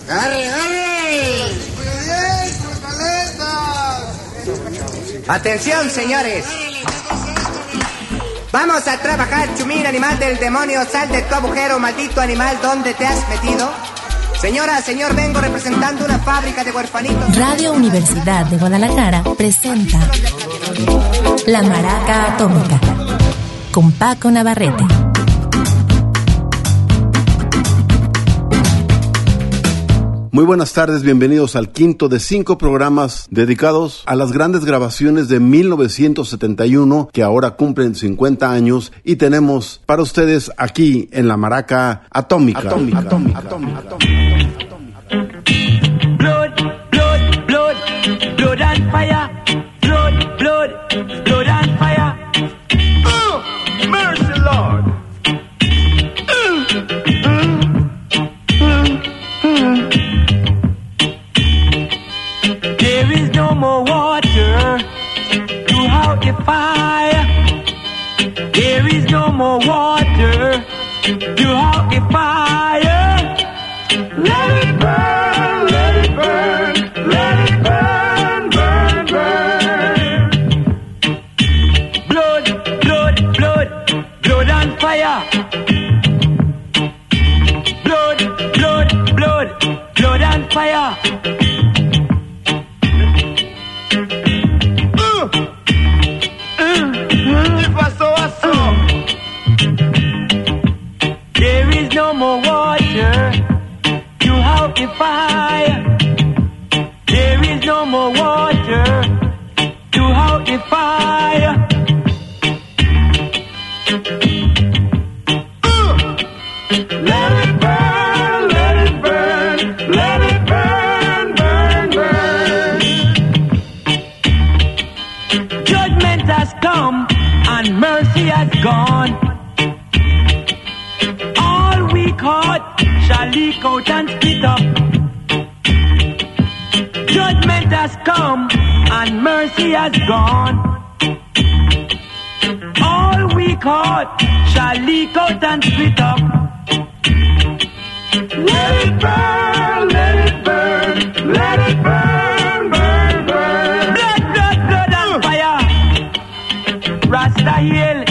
¡Arre, arre! Atención, señores. Vamos a trabajar, chumín, animal del demonio. Sal de tu agujero, maldito animal. ¿Dónde te has metido? Señora, señor, vengo representando una fábrica de huerfanitos. Radio Universidad de Guadalajara presenta La Maraca Atómica con Paco Navarrete. Muy buenas tardes, bienvenidos al quinto de 5 programas dedicados a las grandes grabaciones de 1971 que ahora cumplen 50 años y tenemos para ustedes aquí en La Maraca Atómica. Blood, blood, blood, blood and fire. Blood, blood, blood and fire. Mercy, Lord. There is no more water to out the fire. There is no more water to out the fire. Let it burn, let it burn, let it burn, burn, burn. Blood, blood, blood, blood and fire. Blood, blood, blood, blood and fire. There is no more water to out the fire. There is no more water to out the fire. Let it burn, let it burn, let it burn, burn, burn. Judgment has come and mercy has gone. All we caught shall leak out and split up. Judgment has come and mercy has gone. All we caught shall leak out and split up. Let it burn, let it burn, let it burn, burn, burn. Blood, blood, blood and fire. Rasta Hill.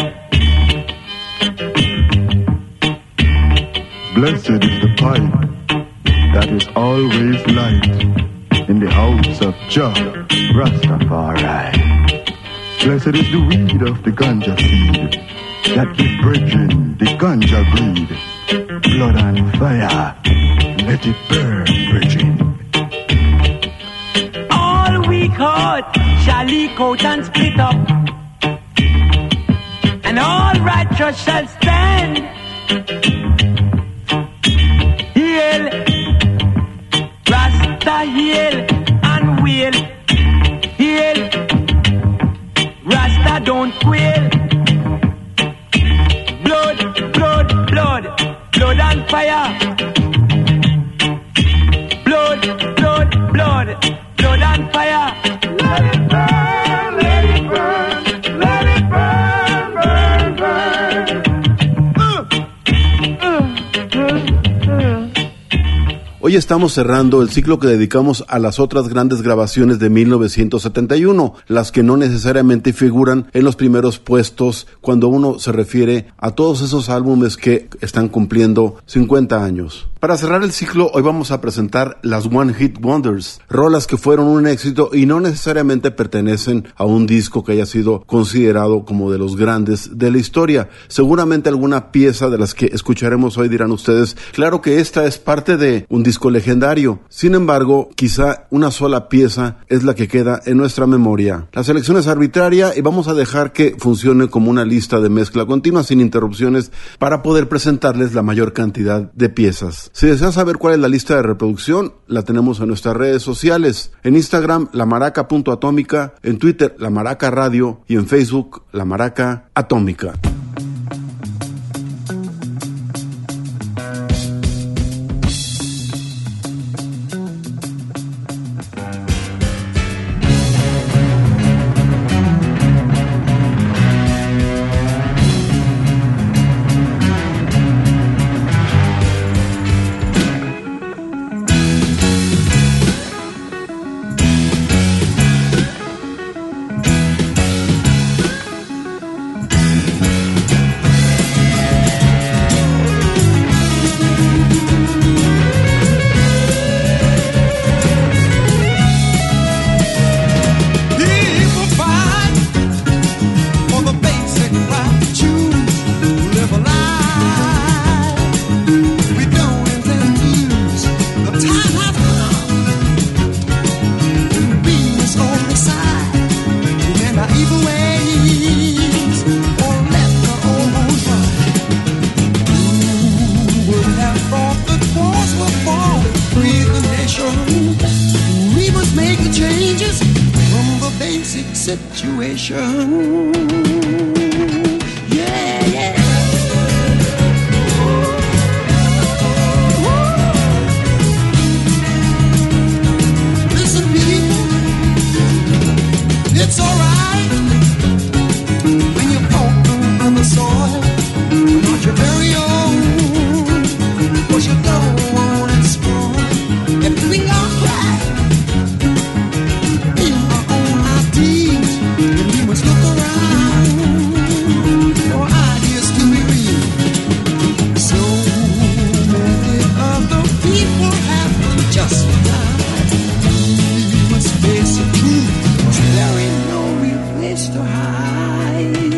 Blessed is the pipe that is always light in the house of Jah Rastafari. Blessed is the weed of the ganja seed that give brethren the ganja breed. Blood and fire, let it burn, brethren. All we caught shall leak out and split up, and all righteous shall stand. Hail, Rasta, hail and wail. Hail, Rasta don't quail. Blood, blood, blood, blood and fire. Blood, blood, blood, blood and fire. Let it burn, let it burn, let it burn, burn, burn. Hoy estamos cerrando el ciclo que dedicamos a las otras grandes grabaciones de 1971, las que no necesariamente figuran en los primeros puestos cuando uno se refiere a todos esos álbumes que están cumpliendo 50 años. Para cerrar el ciclo, hoy vamos a presentar las One Hit Wonders, rolas que fueron un éxito y no necesariamente pertenecen a un disco que haya sido considerado como de los grandes de la historia. Seguramente alguna pieza de las que escucharemos hoy dirán ustedes, claro que esta es parte de un disco legendario. Sin embargo, quizá una sola pieza es la que queda en nuestra memoria. La selección es arbitraria y vamos a dejar que funcione como una lista de mezcla continua sin interrupciones para poder presentarles la mayor cantidad de piezas. Si deseas saber cuál es la lista de reproducción, la tenemos en nuestras redes sociales. En Instagram, lamaraca.atómica, en Twitter, La Maraca Radio y en Facebook, La Maraca Atómica. situation. Yeah, yeah. Listen, people, it's alright when you walk on the soil, not your very own, 'cause you don't want it spoiled. Everything alright in our own ideas, and we must look around for ideas to be real. So many other people have to justify. We must face the truth, 'cause there ain't no real place to hide.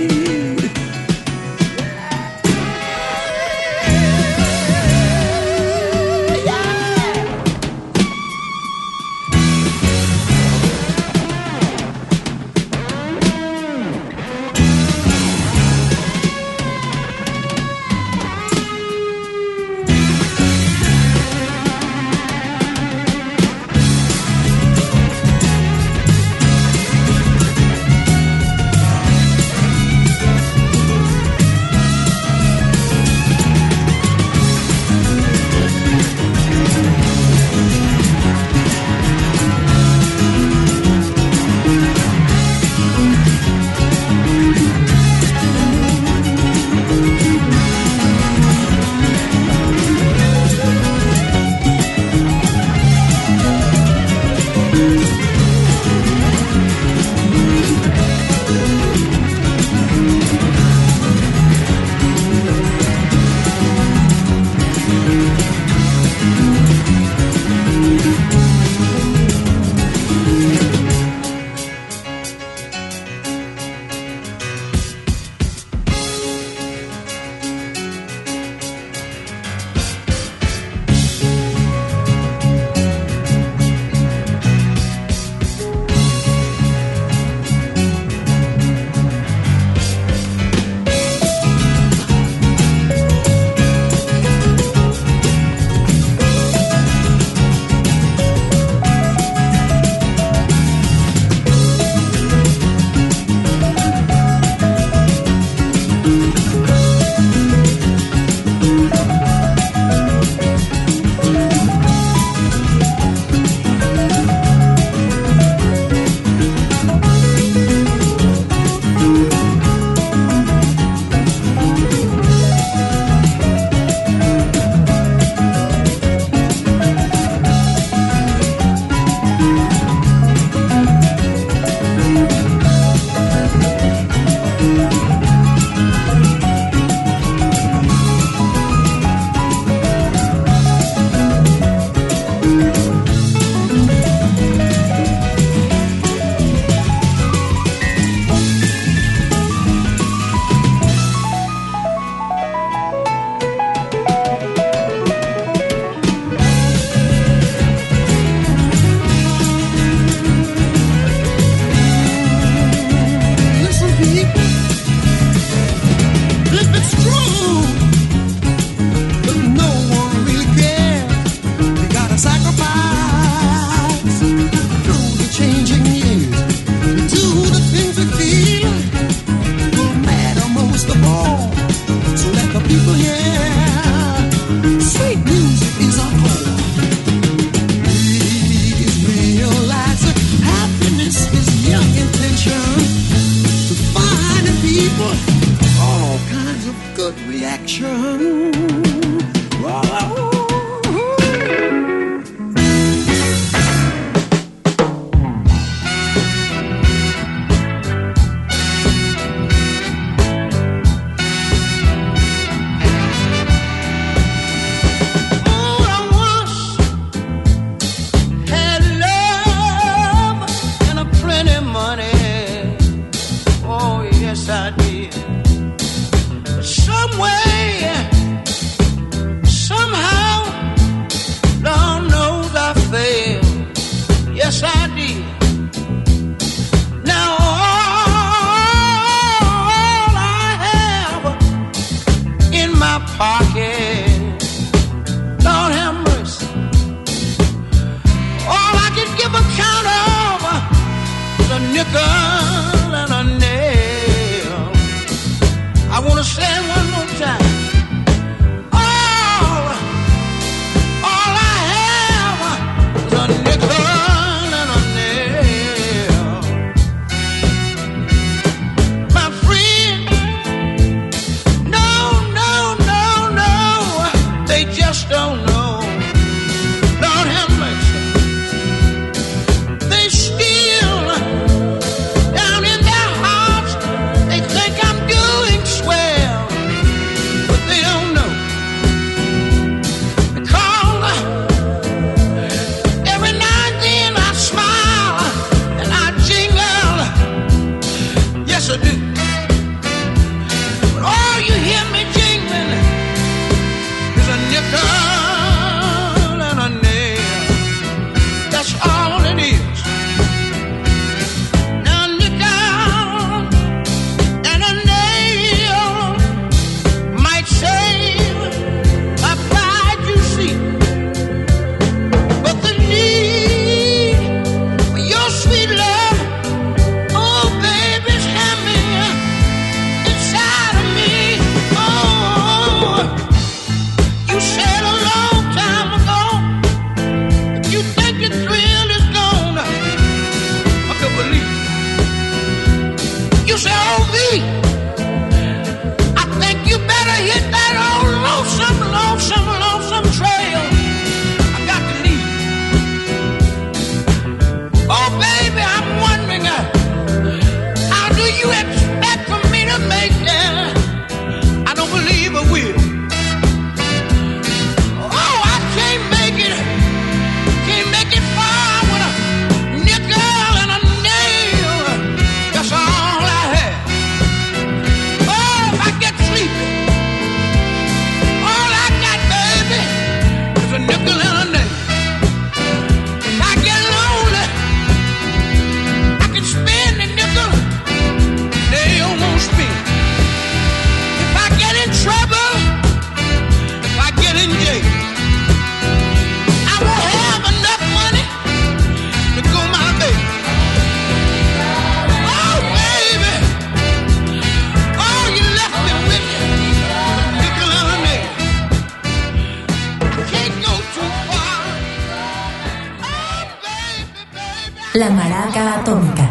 La Maraca Atómica.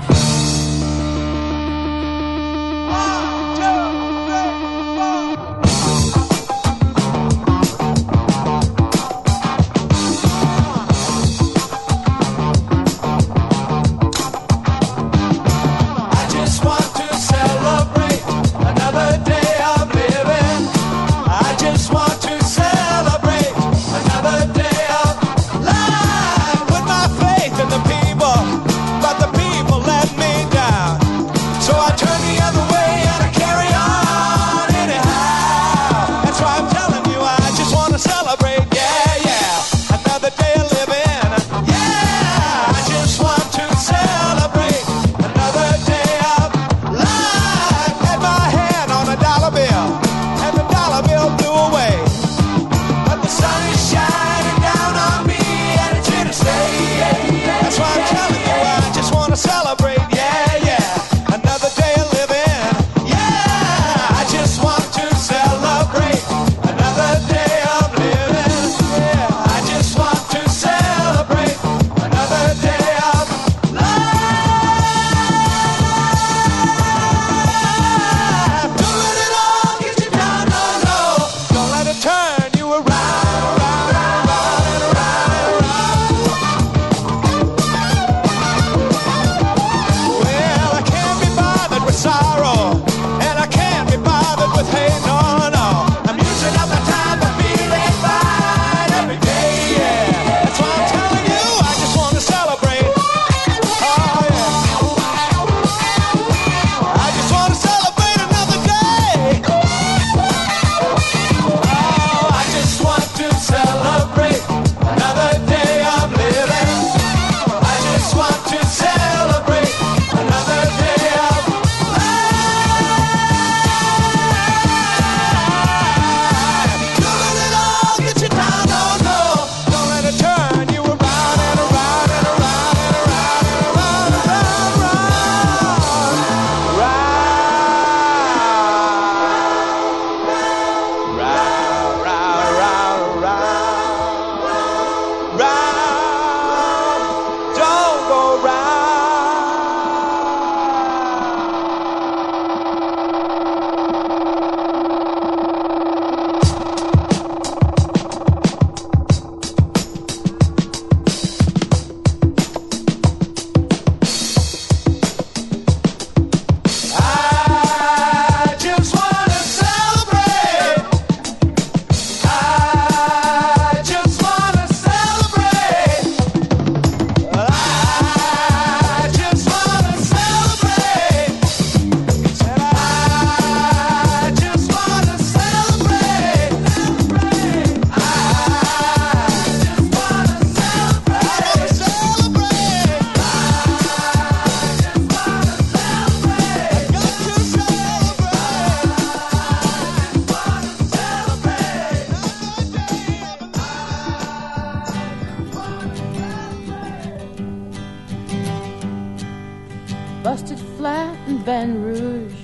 busted flat in Baton Rouge,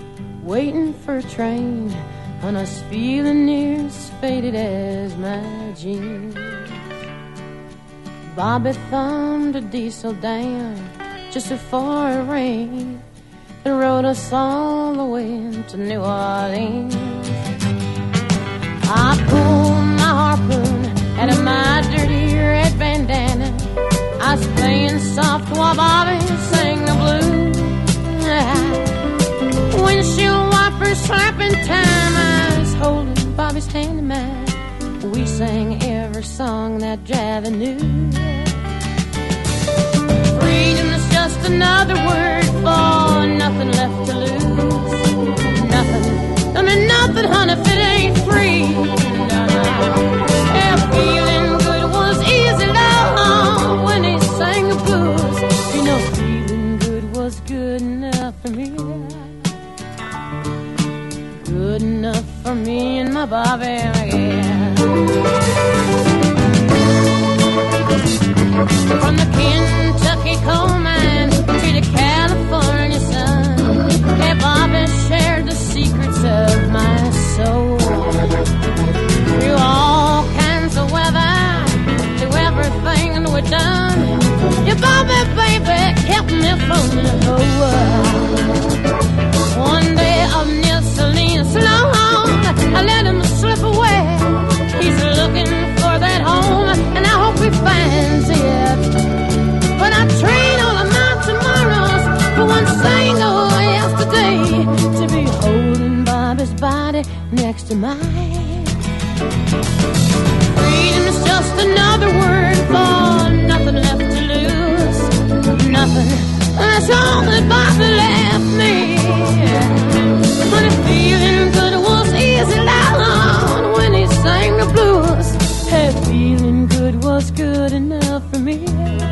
waiting for a train, and I was feeling near as faded as my jeans. Bobby thumbed a diesel down just before it rained and rode us all the way to New Orleans. I pulled my harpoon out of my dirty red bandana. I was playing soft while Bobby sang the blues. Windshield wipers slapping time, I was holding Bobby's hand in mine. We sang every song that Javi knew. Freedom is just another word for nothing left to lose. Nothing, I mean nothing, honey, if it ain't free. Yeah, feeling good was easy, love, when he sang the blues. You know, feeling good was good enough for me. Good enough for me and my Bobby again. From the Kentucky coal mines to the California sun, hey, Bobby shared the secrets of my soul. Through all kinds of weather, through everything we've done, Your Bobby, baby, kept me from the whole world. One day I'm near Celine Sloan, I let him slip away. He's looking for that home, and I hope he finds it. But I trade all of my tomorrows for one single yesterday, to be holding Bobby's body next to mine. Freedom is just another word for nothing left to lose. Nothing, that's all that Bobby left me. But feeling good was easy loud when he sang the blues. Hey, feeling good was good enough for me.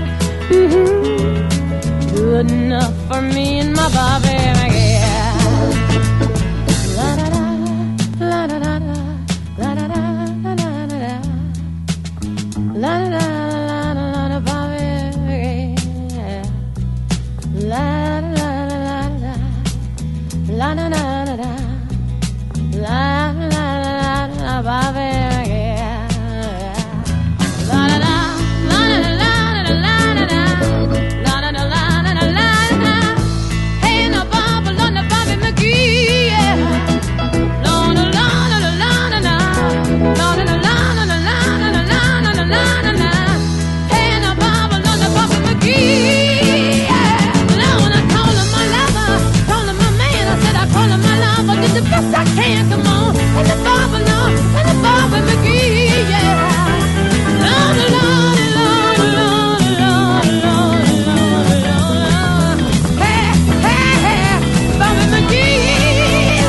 Good enough for me and my Bobby, yeah. La da da, la da da da, la da da, la da da da, la da da, la da Bobby, yeah. La da da la da, la da da da, la da da Bobby, yeah. La da da. Best I can, come on, and the Bobby Lord, and the Bobby McGee, yeah. Lord, Lord, Lord, Lord, Lord, Lord, Lord, Lord. Hey, hey, hey, Bobby McGee,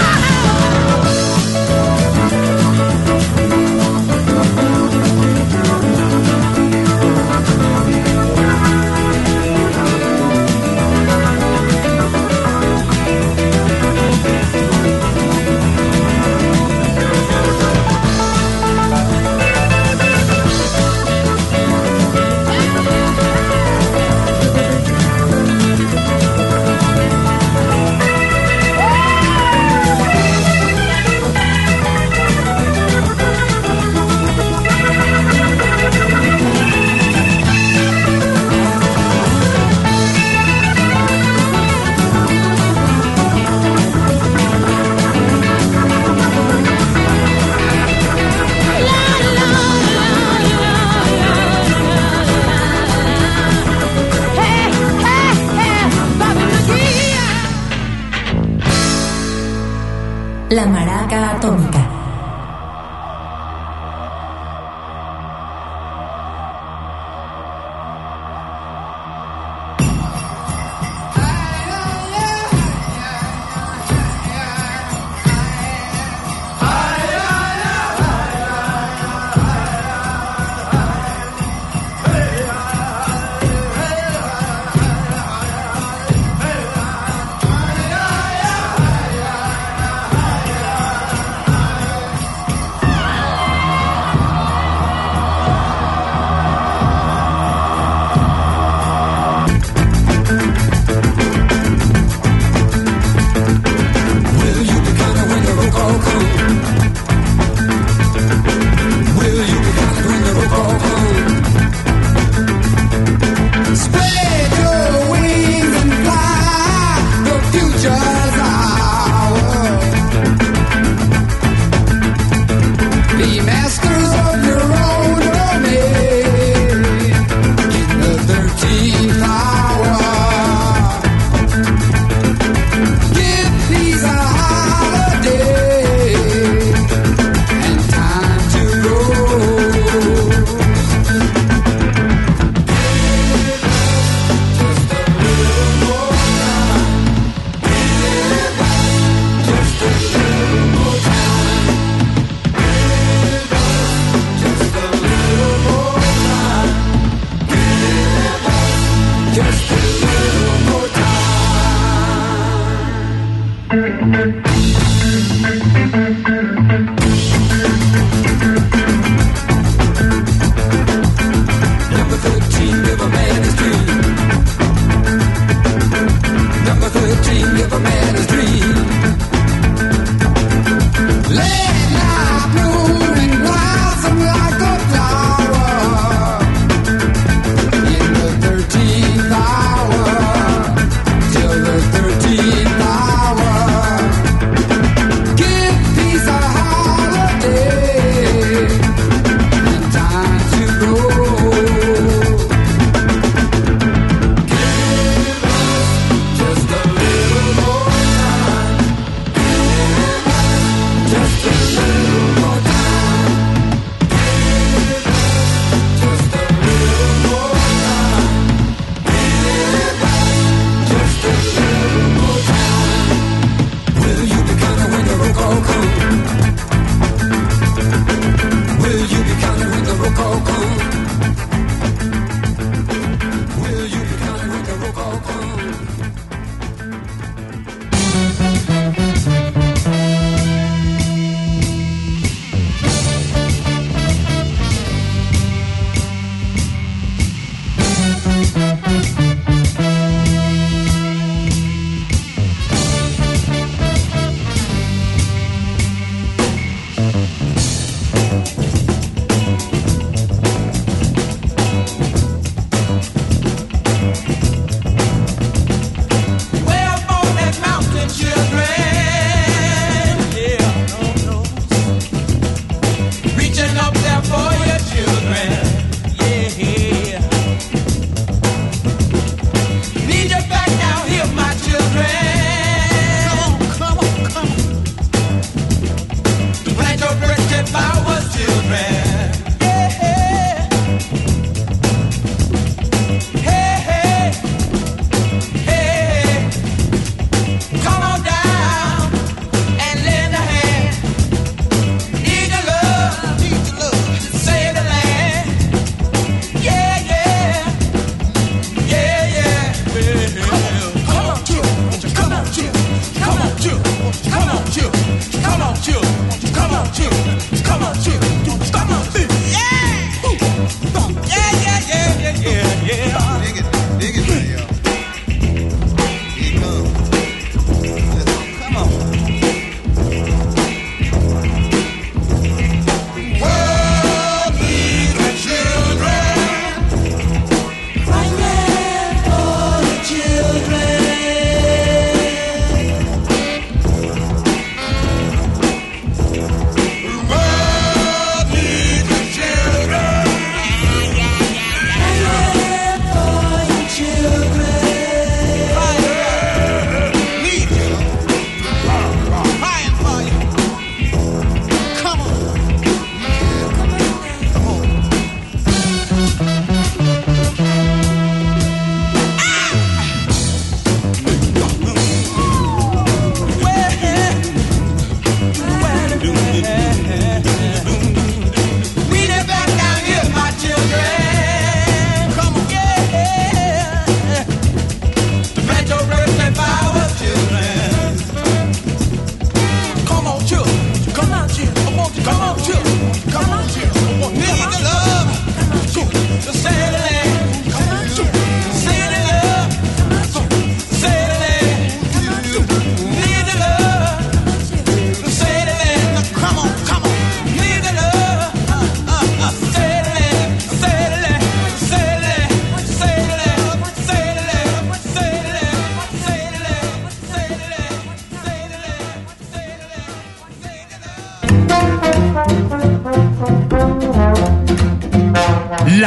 La Maraca Atómica. Hey,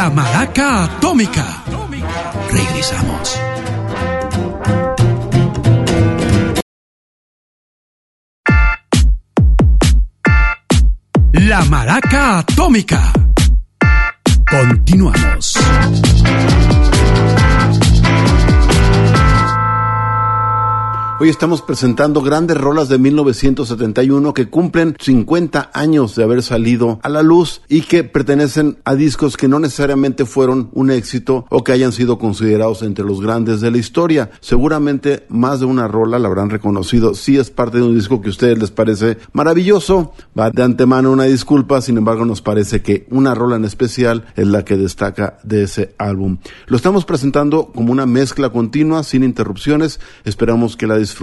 La Maraca Atómica. Regresamos. La Maraca Atómica. Continuamos. Hoy estamos presentando grandes rolas de 1971 que cumplen 50 años de haber salido a la luz y que pertenecen a discos que no necesariamente fueron un éxito o que hayan sido considerados entre los grandes de la historia. Seguramente más de una rola la habrán reconocido. Sí es parte de un disco que a ustedes les parece maravilloso. Va de antemano una disculpa, sin embargo nos parece que una rola en especial es la que destaca de ese álbum. Lo estamos presentando como una mezcla continua, sin interrupciones. Esperamos que la disfruten.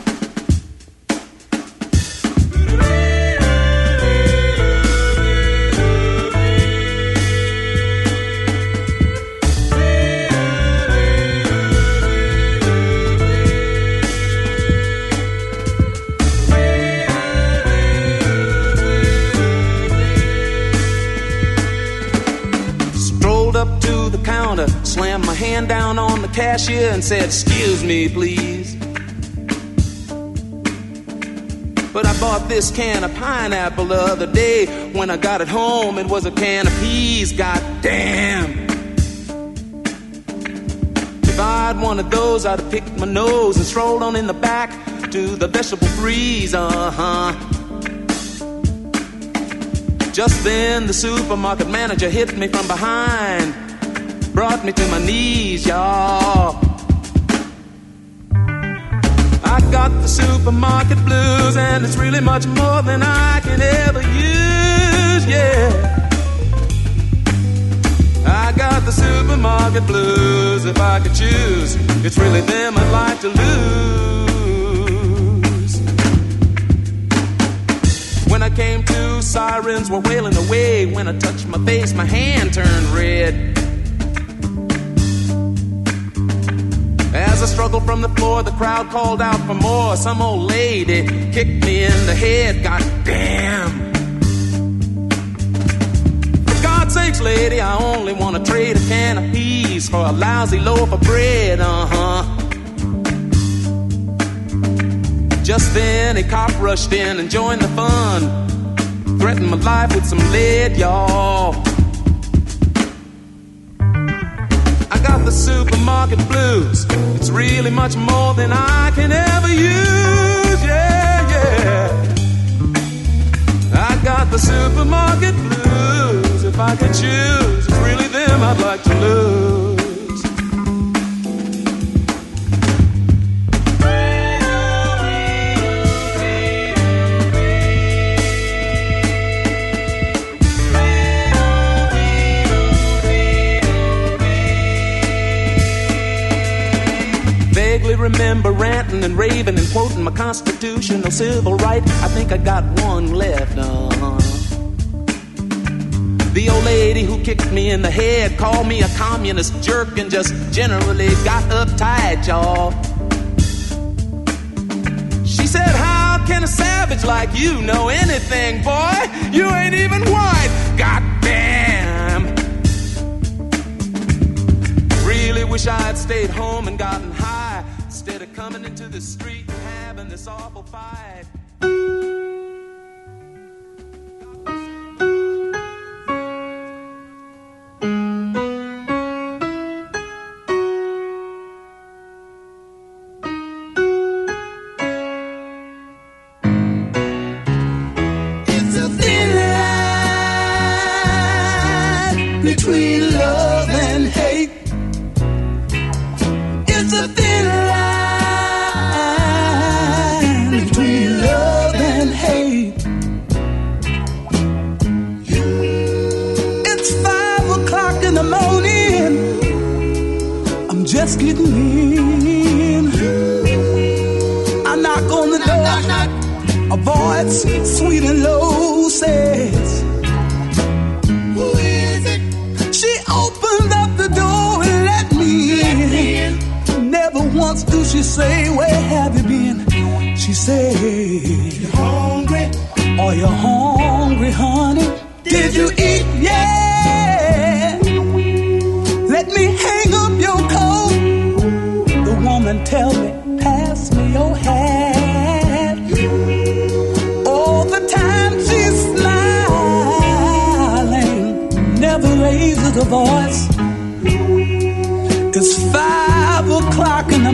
Strolled up to the counter, slammed my hand down on the cashier and said, "Excuse me, please. But I bought this can of pineapple the other day. When I got it home, it was a can of peas. God damn. If I'd wanted those, I'd have picked my nose and strolled on in the back to the vegetable freeze. Just then, the supermarket manager hit me from behind, brought me to my knees, y'all. I got the supermarket blues, and it's really much more than I can ever use, yeah. I got the supermarket blues, if I could choose. It's really them I'd like to lose. When I came to, sirens were wailing away. When I touched my face, my hand turned red. As I struggled from the floor, the crowd called out for more. Some old lady kicked me in the head. God damn. For God's sakes, lady, I only want to trade a can of peas for a lousy loaf of bread. Just then, a cop rushed in and joined the fun. Threatened my life with some lead, y'all. I got the supermarket blues. It's really much more than I can ever use, yeah, yeah. I got the supermarket blues. If I could choose, it's really them I'd like to lose. Remember ranting and raving and quoting my constitutional civil right. I think I got one left. The old lady who kicked me in the head called me a communist jerk and just generally got uptight, y'all. She said, "How can a savage like you know anything, boy? You ain't even white. God damn. Really wish I had stayed home and gotten high instead of coming into the street and having this awful fight." It's a thin line between love and hate. It's a thin line between love and hate. It's 5 o'clock in the morning. I'm just getting in. I knock on the door. A voice sweet and low says, "Who is it?" She opened up the door and let me in. Never once do she say, "Where have you been?" She said, "You hungry? Are you hungry, honey? Did you eat? Yeah."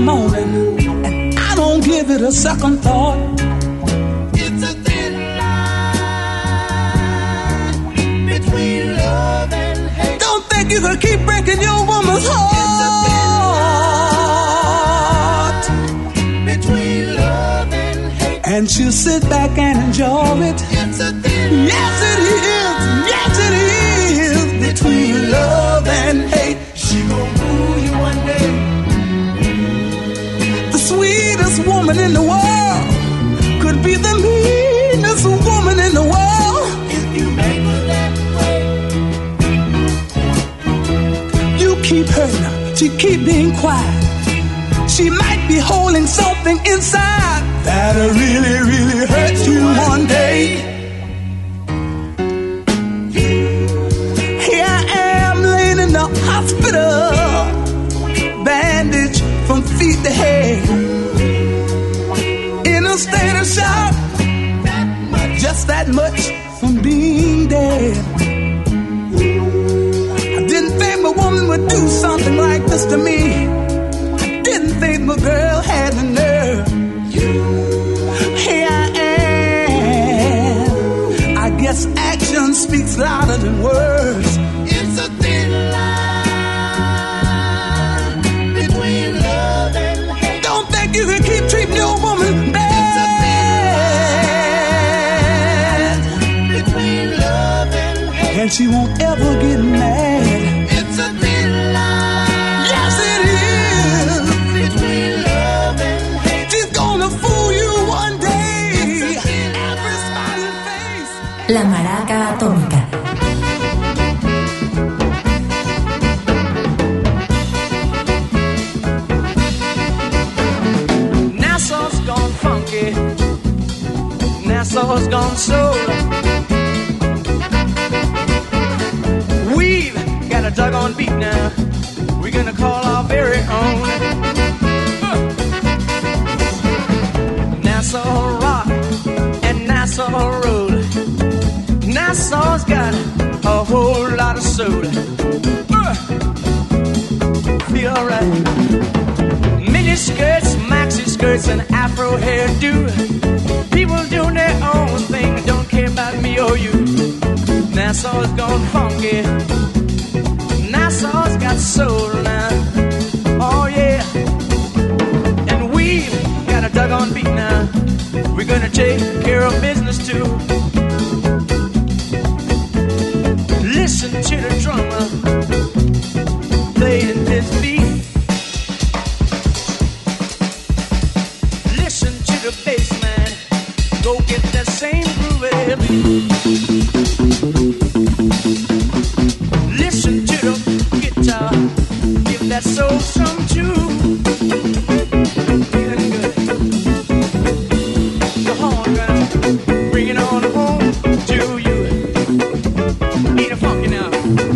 morning, and I don't give it a second thought. It's a thin line between love and hate. Don't think you can keep breaking your woman's heart. Between love and hate. And she'll sit back and enjoy it. It's a thin Yes, it is. Yes, it is. Between love and hate. She gon' fool you one day. The sweetest woman in the world could be the meanest woman in the world. If you make her that way, you keep hurting her. She keep being quiet. She might be holding something inside that'll really, really hurt you one day. Here I am laying in the hospital, bandaged from feet to head, in a state of shock, just that much from being dead. I didn't think my woman would do something like this to me. I didn't think my girl had the nerve. Here I am. I guess action speaks louder than words. it's a thin line between love and hate. Don't think you can keep treating your woman bad. Between love and hate. And she won't ever get mad. It's a thin line. Yes, it is. Between love and hate. She's gonna fool you one day. Every smiling face. La Maraca Atómica. Nassau's gone funky. Nassau's gone soul. We've got a doggone beat now. We're gonna call our very own. Nassau rock and Nassau roll. Nassau's got a whole lot of soul. Feel right. Mini skirts, maxi skirts, and afro hairdo. People doing their own thing, don't care about me or you. Nassau's gone funky. Nassau's got soul now. Oh yeah. And we've got a doggone beat now. We're gonna take care of business too. Listen to the drummer playing his beat. Listen to the bass man, go get that same groove every beat. Listen to the guitar, give that soul some too. Feeling good. The horn gonna bring it on home to you. Ain't it funky now?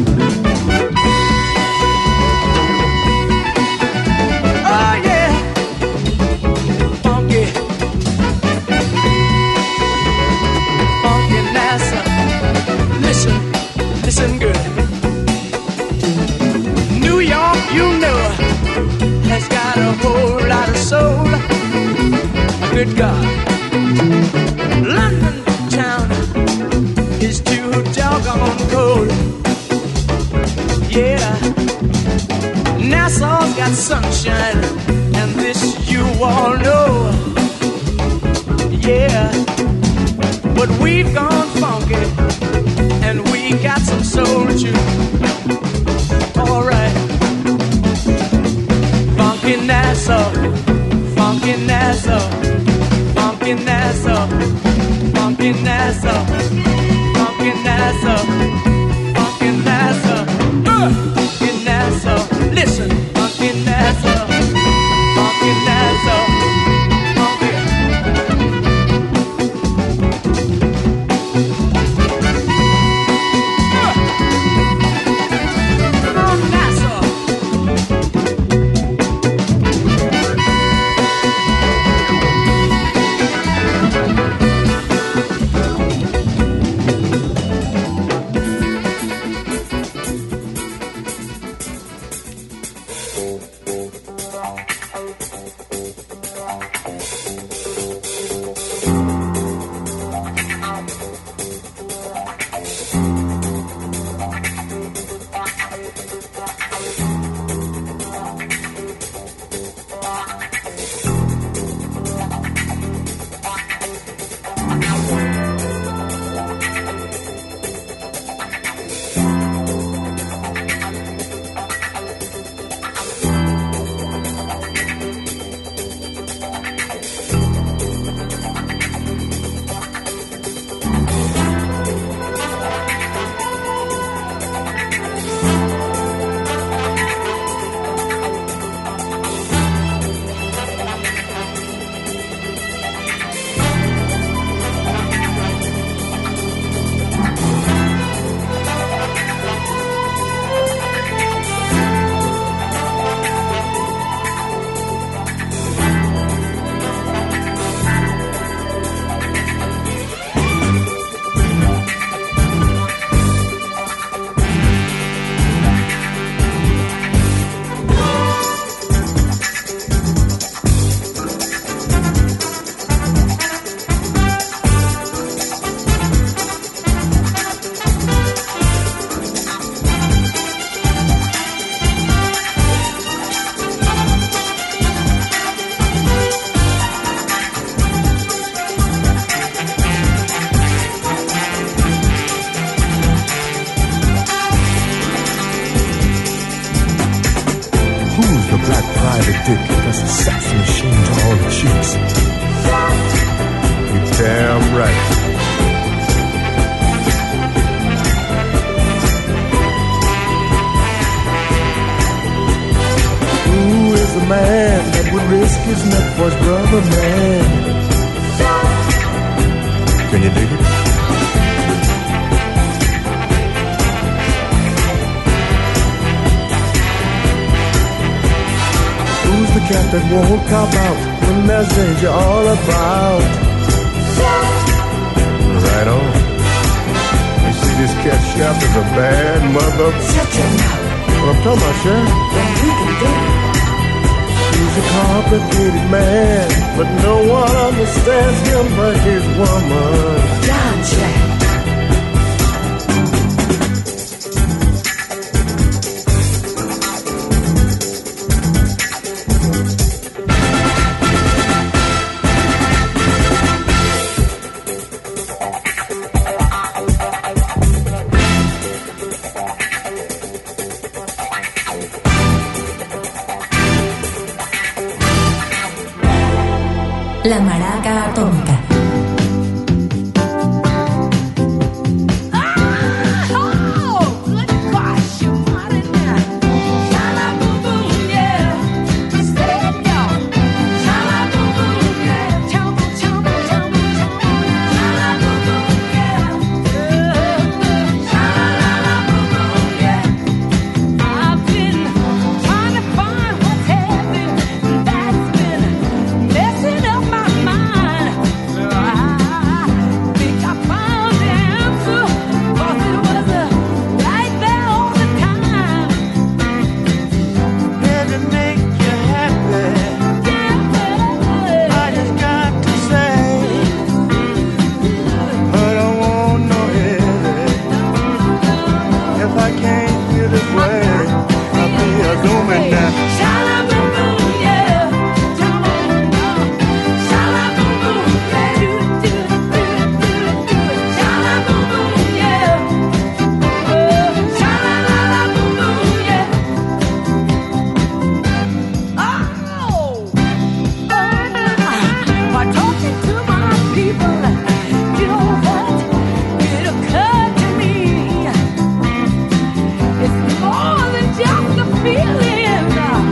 Oh yeah, funky, funky Nassau. Listen, listen good. New York, you know, has got a whole lot of soul. Good God. London town is too doggone cold. Yeah. Nassau's got sunshine, and this you all know. Yeah. But we've gone funky, and we got some soul too. Alright. Funky Nassau, funky Nassau, funky Nassau, funky Nassau, funky Nassau, funky Nassau, funky Nassau. Listen, funky Nassau, funky Nassau, funky. Come on, Nassau. fat private dick that's a sex machine to all the chicks. You damn right. Who is the man that would risk his neck for his brother, man? Can you dig it? Who's the cat that won't cop out when there's danger all about? Right on. You see, this cat chef is a bad mother. Shut your mouth. What I'm talking about, Sharon? Then we can do it. He's a complicated man, but no one understands him but his woman. John Jack. La Maraca Atómica. Feeling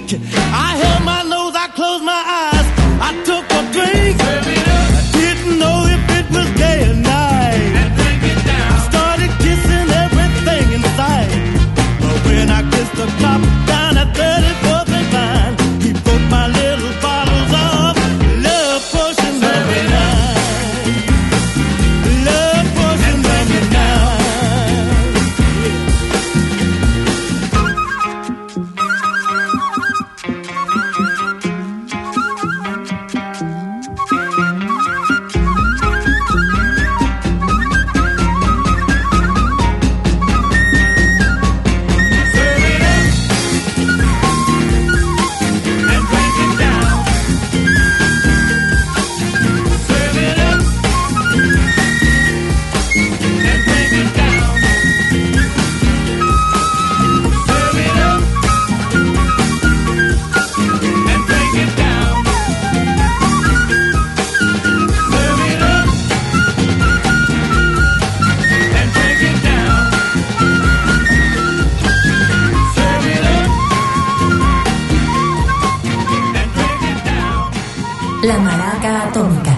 I held my nose, I closed my eyes, I took a drink. I didn't know if it was day or night. I started kissing everything in sight. But when I kissed the cop down at 34th and Vine, he broke my little bottles of love potion number 9. Love potion number 9. La Maraca Atómica.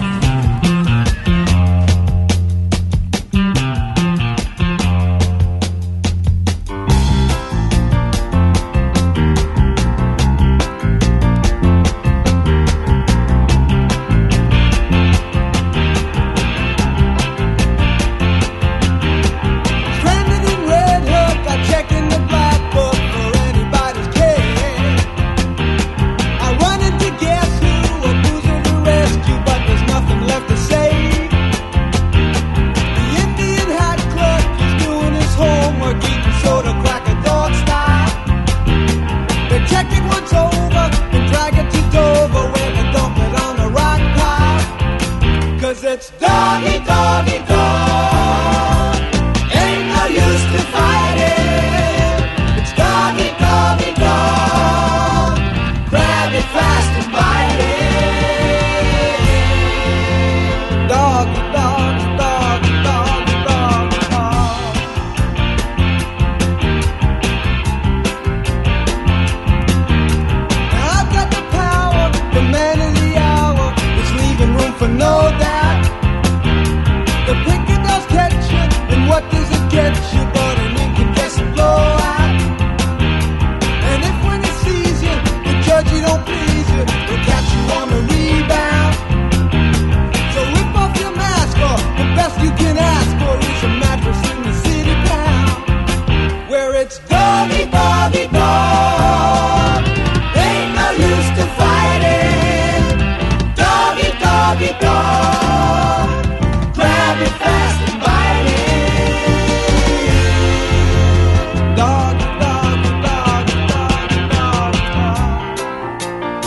Stranded in Red Hook, I check in the black book for anybody's care. I run into Guess Who, a boozer to rescue, but there's nothing left to say. The Indian hat clerk is doing his homework, eating soda cracker dog style. They check it once over and drag it to Dover, where they dump it on the rock pile. 'Cause it's doggy, doggy, dog. Ain't no use to fighting. It's doggy, doggy, dog. Grab it fast and bite it. Doggy, doggy, doggy, doggy, doggy, dog. Now I've got the power, the man of the hour. It's leaving room for no doubt. The picker does catch you, and what does it get you but an incandescent blowout? And if when he sees you, the judge he don't please you, he'll catch you on the rebound. So rip off your mask, or the best you can ask for is a mattress in the city town, where it's doggy, doggy, dog. Ain't no use to fighting. Doggy, doggy, dog. Grab it fast and bite it. Doggy, doggy, doggy, doggy, doggy, dog.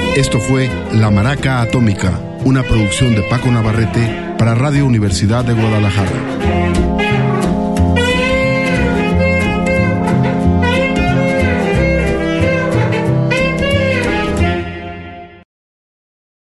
Esto fue La Maraca Atómica, una producción de Paco Navarrete para Radio Universidad de Guadalajara.